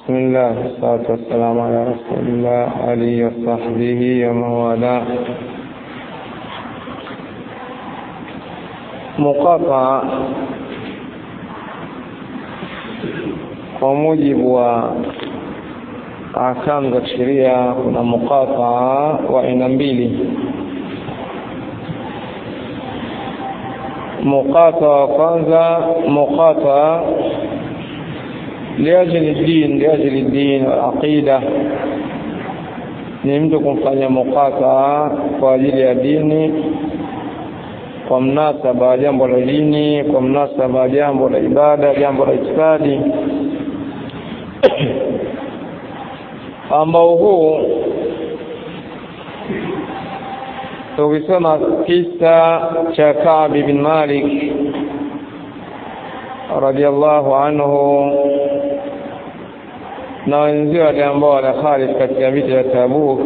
بسم الله والصلاة والسلام على رسول الله عليه وصحبه ومن والاه. مقاطعة kwa mujibu wa ahkamu za sheria kuna muqataa wa aina mbili. Muqataa kwanza, muqataa liajli din wa aqida, ni mtu kumfanya muqataa kwa ajili ya dini, kwa mnasaba wa jambo la dini, kwa mnasaba wa jambo la ibada, jambo la itikadi, ambao huu tukisoma kisa cha Ka'b bin Malik radiyallahu anhu na wenzio wale ambao walikhalif katika vita vya Tabuk,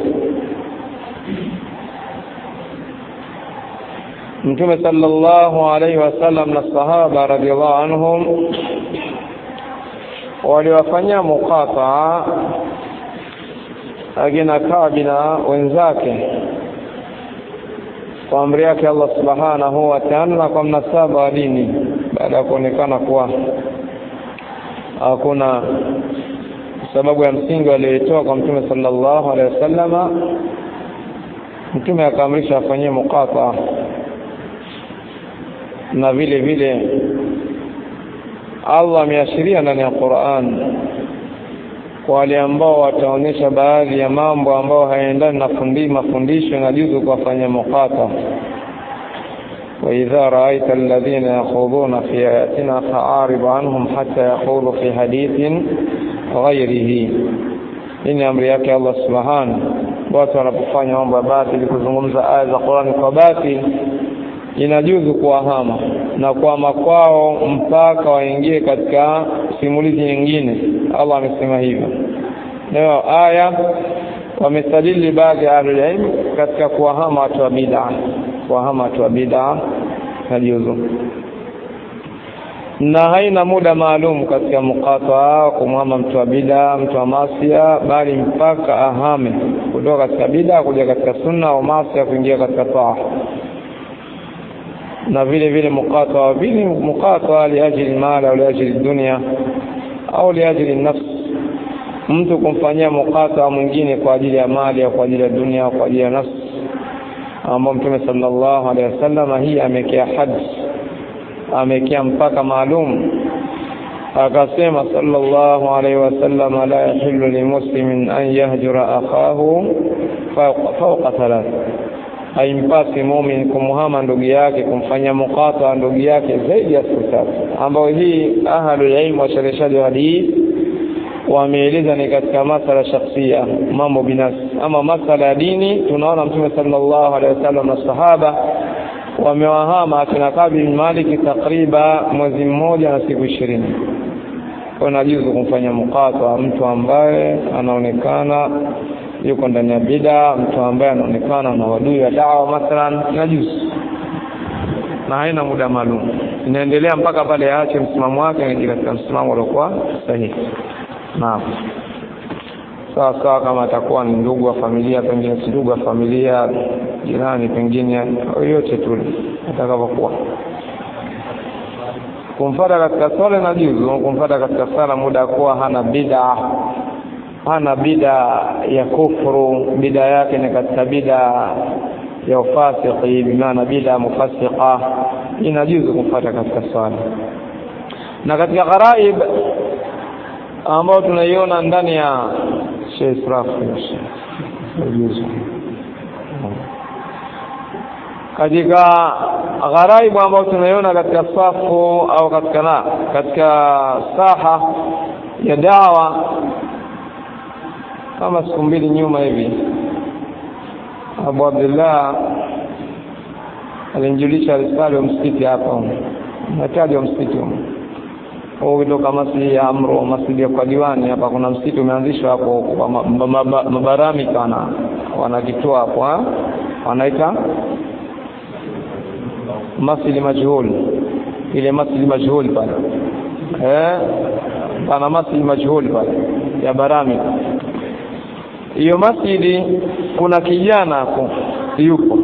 Mtume sallallahu alayhi wasallam na sahaba radiyallahu anhum waliwafanyia muqataa akina Ka'b na wenzake kwa amri yake Allah subhanahu wa ta'ala, kwa mnasaba wa dini, baada ya kuonekana kuwa hakuna sababu ya msingi aliyotoa kwa Mtume sallallahu alaihi wasallama. Mtume akaamrisha afanyie muqataa, na vile vile Allah ameashiria ndani ya Qur'an kwa wale ambao wataonesha baadhi ya mambo ambao hayaendani na mafundisho na juzu kufanya muqataa. Wa idha ra'aita alladhina yakhuduna fi ayatina fa'arid anhum hatta yaqulu fi hadithin ghayrihi. Ni amri yake Allah subhanahu. Watu wanapofanya mambo ya batili, kuzungumza aya za Qur'an kwa batili, inajuzu kuwahama na kuhama kwao mpaka waingie katika simulizi nyingine. Allah amesema hivyo. Leo aya wamestadili baadhi ya ahlul-ilm katika kuwahama watu wa bid'ah, kuwahama watu wa bid'ah hajuzu, na haina muda maalum katika muqataa kumhama mtu wa bid'ah, mtu wa maasiya, bali mpaka ahame kutoka katika bid'ah kuja katika sunna au maasiya kuingia katika taa. Na vile vile muqataa liajli mali au liajli dunya au liajli nafsi, mtu kumfanyia muqataa mwingine kwa ajili ya mali au kwa ajili ya dunia au kwa ajili ya nafsi, ambao Mtume sallallahu alaihi wasallam hii amekea hadd, amekea mpaka maalum. Akasema sallallahu alaihi wasallam, la yahillu limuslimin an yahjura akhahu fawqa thalath, haimpasi muumini kumhama ndugu yake, kumfanyia muqataa ndugu yake zaidi ya siku tatu, ambao hii ahlul ilm wa sharhishaji wa hadithi wameeleza ni katika masala shakhsia, mambo binafsi. Ama masala ya dini, tunaona Mtume sallallahu alaihi wasallam na sahaba wamewahama akina Ka'b bin Malik takriban mwezi mmoja na siku 20. Kwa najuzu kumfanya muqataa mtu ambaye anaonekana yuko ndani ya bid'a, mtu ambaye anaonekana na wadui wa da'wa mathalan, najuzu, na haina muda maalum, inaendelea mpaka pale aache msimamo wake ni katika msimamo uliokuwa sahihi. Naam. Sasa kama atakuwa ni ndugu wa familia, pengine si ndugu wa familia, jirani, pengine yote tu atakapokuwa, kumfuata katika swala na juzu, kumfuata katika sala muda kuwa hana bid'a ya kufuru, bid'a yake ni katika bid'a ya ufasiki, bimaana bid'a mufassiqa, inajuzu kumfuata katika swala. Na katika gharaib ambao tunaiona ndani ya Sheikh Israf, katika gharaib ambao tunaiona katika safu au katika saha ya dawa, kama siku mbili nyuma hivi Abu Abdullah alinjulisha risala ya msikiti hapa, nataja msikiti au kutoka masjid ya Amro, masjid ya kwa diwani hapa, kuna msikiti umeanzishwa hapo kwa mabarami, kana wanakitoa hapo, wanaita masjid majhul, ile masjid majhul pale, pana masjid majhul pale, ya Baramika. Hiyo masjidi kuna kijana hapo yupo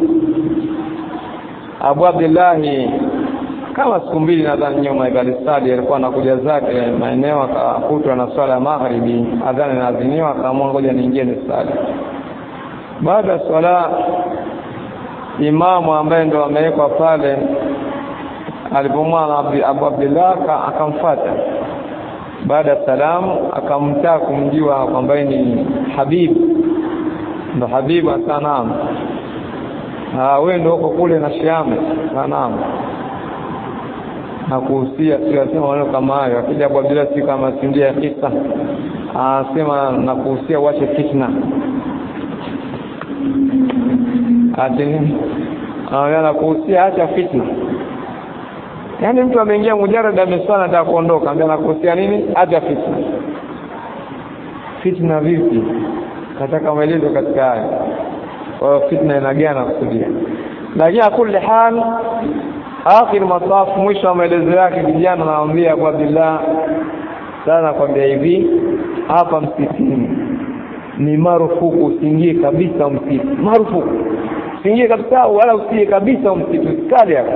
Abu Abdullah, kama siku mbili nadhani nyuma ya Galistadi alikuwa anakuja zake maeneo, akakutwa na swala ya magharibi, adhana inaadhiniwa, akaamua ngoja niingie nisali. Baada ya swala, imamu ambaye ndo amewekwa pale alipomwona Abu Abdullah akamfuata. Baada ya salamu akamtaka kumjua kwamba ni Habib, ndo Habib sana. Wewe ndio uko kule na Shiame sana, na kuhusia sio sema wao kama hayo. Akija Abu Abdullah si kama sindia kisa, anasema na kuhusia wache fitna. Atini ana kuhusia acha fitna. Yaani mtu ameingia mujarrada amesana nataka kuondoka, anataka kuhusia nini? Acha fitna. Fitna vipi? Kataka maelezo katika haya. Kwa fitna inagana kusudia. Lakini kule hal akhir mataf, mwisho wa maelezo yake kijana anaambia Abu Abdullah sana kwambia hivi, hapa msikitini ni marufuku usiingie kabisa msikiti. Marufuku. Usiingie kabisa wala usiingie kabisa msikiti kali hapo.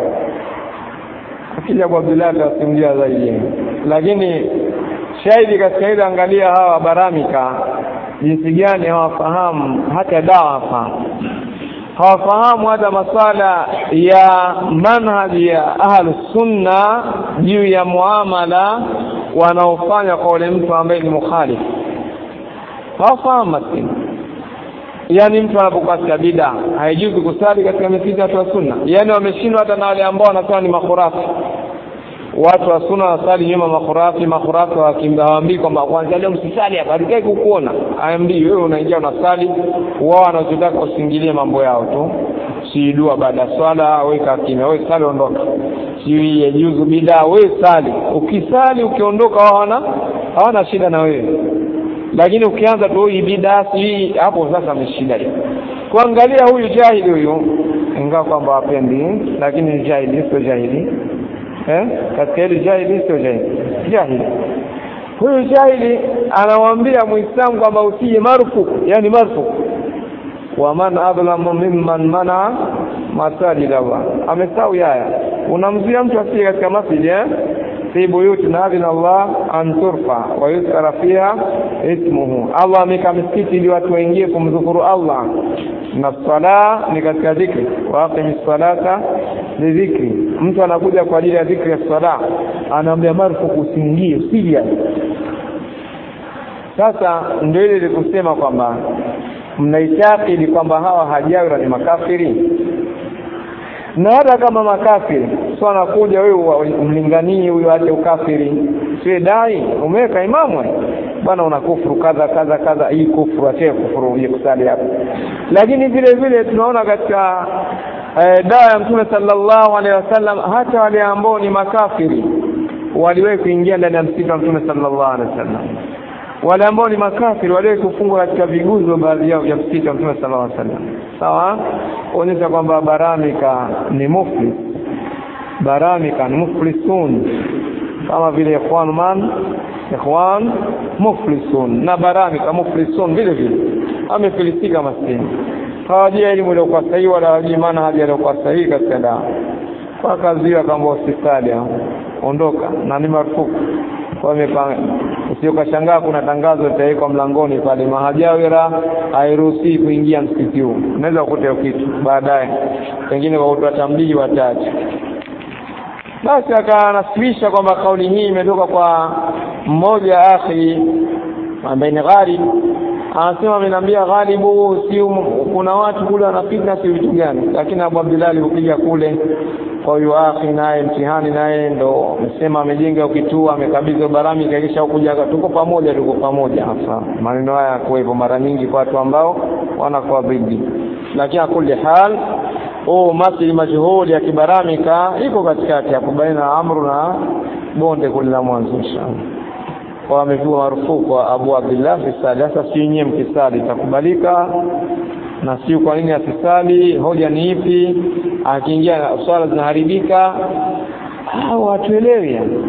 Akija Abu Abdullah atasimulia zaidi. Lakini shahidi katika ile, angalia hawa Baramika jinsi gani hawafahamu hata dawa, hawafahamu hata masala ya manhaji ya ahlus sunna juu ya muamala wanaofanya kwa yule mtu ambaye ni mukhalif. Hawafahamu masala. Yaani mtu anapokuwa katika bid'a haijuzu kusali katika misikiti ya sunna. Yaani wameshindwa hata na wale ambao wanasema ni makhurafi. Watu wa sunna wasali nyuma makhurafi wakimwambia kwamba kwanza leo msisali hapa, hatukai kukuona. Aambii wewe unaingia unasali, wao wanachotaka usingilie mambo yao tu. Si dua baada ya swala, weka kimya, wewe sali ondoka. Si yajuzu bid'a, wewe sali. Ukisali ukiondoka hawana shida na wewe. Lakini ukianza tu hii bid'a hii, hapo sasa ameshida. Kuangalia huyu jahili huyu, ingawa kwamba hapendi, lakini jahili sio jahili. Katika ile jahili sio jahili. Huyu jahili anawaambia Muislamu kwamba usiye marufuku, yani marufuku. Wa man adlamu mimman mana masajid Allah. Amesahau haya. Unamzuia mtu asiye katika masjid fi buyutin adina Allah an turfa wa yuzkara fiha ismuhu. Allah ameka misikiti ili watu waingie kumdhukuru Allah, na sala ni katika dhikri, wa aqimis salata li dhikri. Mtu anakuja kwa ajili ya dhikri ya sala, anaambia marufuku usiingie, usije. Sasa ndio ile kusema kwamba mnaitakidi kwamba hawa hajawira ni makafiri. Na hata kama makafiri, sio anakuja wewe umlinganie huyo aje ukafiri. Sio dai umeweka imamu bwana unakufuru kadha, hii kufuru acha kufuru uje kusali hapo. Lakini vile vile tunaona katika dawa ya Mtume sallallahu alaihi wasallam, hata wale ambao ni makafiri waliwahi kuingia ndani ya msikiti wa Mtume sallallahu alaihi wasallam. Wale ambao ni makafiri waliwahi kufungwa katika viguzo baadhi yao ya msikiti wa Mtume sallallahu alaihi wasallam. Sawa? Onyesha kwamba Baramika ni muflis. Baramika ni muflisun. Kama vile ikhwan muflisun na Baramika muflisun vile vile. Amefilisika maskini. Hawajui elimu ile kwa sahihi wala hawajui maana haja ile kwa sahihi katika dawa. Kwa kazi ya kama hospitali ondoka na ni marufuku. Kwa mipanga usiokashangaa kuna tangazo litawekwa mlangoni pale, mahajawira hairuhusi kuingia msikiti huu. Unaweza kukuta kitu baadaye pengine kwa watu watambii wachache. Basi akanasibisha kwamba kauli hii imetoka kwa mmoja akhi ambaye ni gharib. Anasema ameniambia gharibu si kuna watu kule wanapita si vitu gani, lakini Abu Abdullah alipokuja kule kwa hiyo akhi naye mtihani naye ndo amesema amejenga kituo, amekabidhi Baramika, kisha kuja tuko pamoja hapa. Maneno haya kwa hivyo mara nyingi kwa watu ambao wanakuwa bidii. Lakini kule hal masjid majhuli ya Baramika iko katikati hapo baina Amru na bonde kule la mwanzo inshallah. Kwa amepigwa marufuku kwa Abu Abdullah fisali. Sasa si nyinyi mkisali itakubalika, na si kwa nini asisali, hoja ni ipi? Akiingia swala zinaharibika, watuelewi.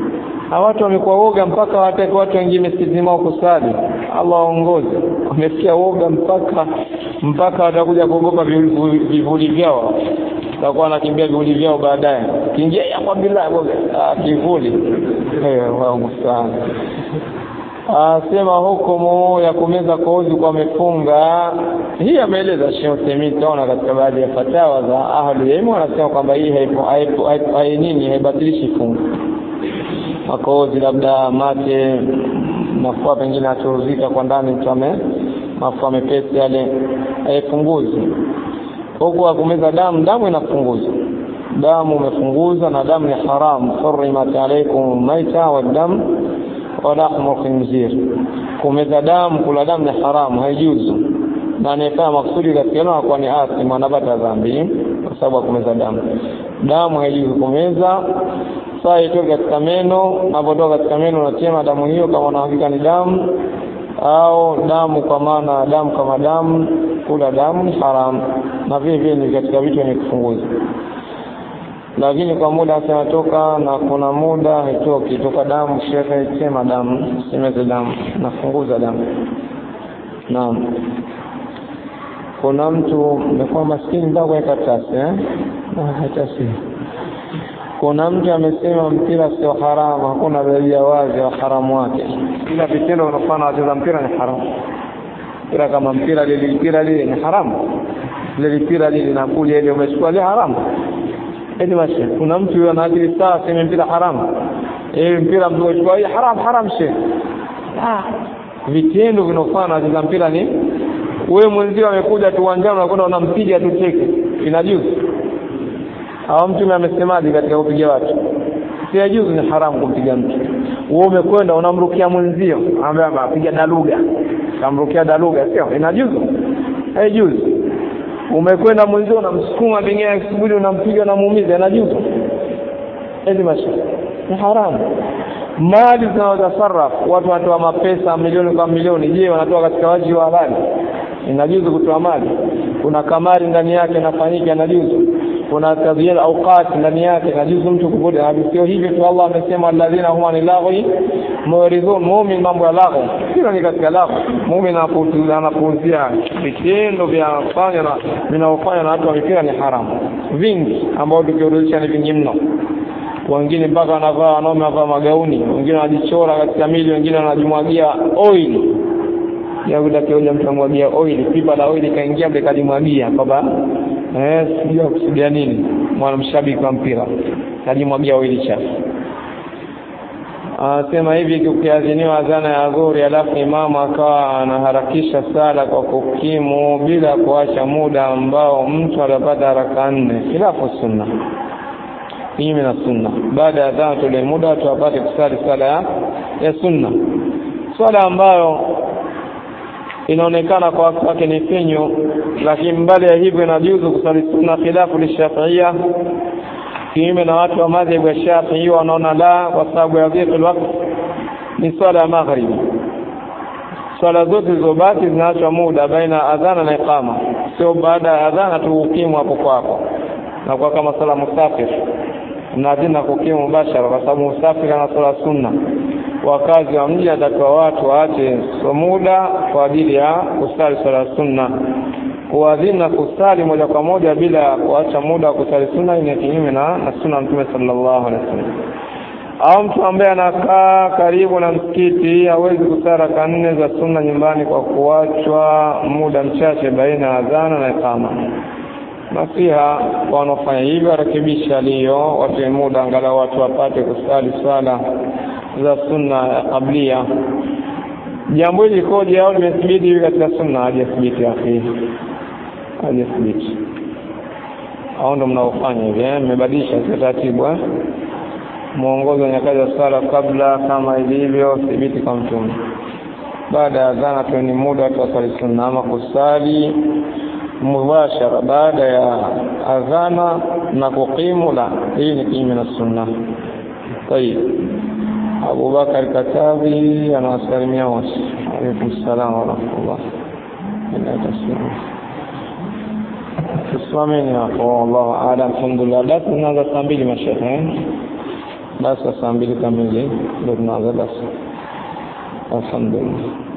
Watu wamekuwa woga mpaka wataka watu wengine msikitini kusali. Allah waongoze. Wamefikia woga mpaka watakuja kuogopa vivuli vyao. Takuwa anakimbia vivuli vyao baadaye. Kiingia ya kwa bila kivuli. Wangu sana. Sema hukumu ya kumeza kozi kwa mefunga. Hii ameeleza Sheikh Uthaymeen taona katika baadhi ya fatawa za ahli ilmu, wanasema kwamba hii haibatilishi funga. Makozi labda mate mafua pengine aturuzika kwa ndani mtu mafua mepesi yale haipunguzi. Huko kumeza damu inapunguza. Damu umefunguza na damu ni haram. Hurrimat alaykum maita wa dam wa lahmu khinzir. Kumeza damu, kula damu ni haram, haijuzu. Na anafanya maksudi katika hilo kwa ni asi anapata dhambi kwa sababu kumeza damu. Damu haijuzu kumeza. Saa itoke katika meno, unapotoka katika meno unatema damu hiyo kama unahakika ni damu, au damu kwa maana damu kama damu, kula damu ni haram. Na vile ni katika vitu vyenye kufunguza. Lakini kwa muda asinatoka na kuna muda haitoki toka damu, shekhe sema damu, simeze damu, nafunguza damu. Naam. Kuna mtu amekuwa maskini mpaka kwa karatasi hata si. Kuna mtu amesema mpira sio haramu, hakuna dalili ya wazi wa haramu wake. Kila vitendo unafanya wacheza mpira ni haramu. Kila kama mpira lile ni haramu. Lile mpira lile linakuja ile umechukua ile haramu. Basi kuna mtu yeye anaadili saa sema mpira haramu. Mpira mtu uchukua hii haram she. Vitendo vinofanya wacheza mpira ni wewe mwenzio amekuja tu uwanjani unakwenda unampiga tu teke. Inajuzu. Au mtu amesemaje katika kupiga watu? Si yajuzu, ni haramu kumpiga mtu. Wewe umekwenda unamrukia mwenzio, anambia apiga daluga. Kamrukia daluga sio? Inajuzu? Haijuzu. Umekwenda mwenzio unamsukuma bengine akisubiri unampiga na muumiza, inajuzu? Mashi. Ni haramu. Mali zinazosarrafu, watu wanatoa mapesa milioni kwa milioni, je, wanatoa katika waji wa halali? Inajuzu kutoa mali. Kuna kamari ndani yake inafanyika, inajuzu. Kuna tadhiyal awqat ndani yake, inajuzu mtu kuvuta. Sio hivyo tu, Allah amesema alladhina hum anilaghi muridun. Muumini mambo ya laghi sio ni katika laghi. Muumini anapouzia vitendo vya kufanya na vinaofanya na watu wa ni haramu vingi, ambao tukirudisha ni vingi mno. Wengine mpaka wanavaa magauni, wengine wanajichora katika mili, wengine wanajimwagia oil. Ya kutakia mtu amwagia oil, pipa la oil kaingia mkajimwagia baba. Sijui kusudia nini mwanamshabiki wa mpira kajimwagia oil chafu. Sema hivi, ukiadhiniwa adhana ya dhuhuri alafu imamu akawa anaharakisha sala kwa kukimu bila kuacha muda ambao mtu atapata raka 4, khilafu sunna. Hii ni sunna. Baada ya adhana tule muda tupate kusali sala ya sunna. Swala ambayo inaonekana kwa wake ni finyo, lakini mbali ya hivyo inajuzu kusali sunna, khilafu lishafiia. Kinyume na watu wa madhhabu ya Shafi'i wanaona la, kwa sababu ya dhiqul waqt ni swala ya maghrib. Swala zote zilizobaki zinaachwa muda baina adhana na iqama, sio baada ya adhana tu ukimu hapo kwa hapo. Na kwa kama sala musafir mnadina kukimu mubashara, kwa sababu musafir ana swala sunna. Wakazi wa mji atakiwa watu waache muda kwa ajili ya kusali swala sunna. Kuadhina kusali moja kwa moja bila kuacha muda wa kusali sunna ni kinyume na sunna Mtume sallallahu alaihi wasallam. Au mtu ambaye anakaa karibu na msikiti hawezi kusali raka 4 za sunna nyumbani kwa kuachwa muda mchache baina ya adhana na iqama. Nasiha kwa wanaofanya hivyo, rekebisha leo watu muda angalau watu wapate kusali swala za sunna ya qablia. Jambo hili koje au limethibiti katika sunna? Hajathibiti akhi. Hajathibiti. Hao ndio mnaofanya hivi, mmebadilisha taratibu muongozo wa nyakati za sala kabla kama ilivyo thibiti kwa Mtume. Baada ya adhana tu ni muda wa kusali sunna, ama kusali mubashara baada ya adhana na kuqimu, la, hii ni kinyume na sunna. Tayeb. Abu Bakar Katabi anawasalimia wote. Alaykum salaam wa rahmatullah. Tusimameni hapo. Allahu a'lam. Alhamdulillah. Tunaanza saa 2 mashaikh. basi saa 2 kamili ndio tunaanza basi. Alhamdulillah.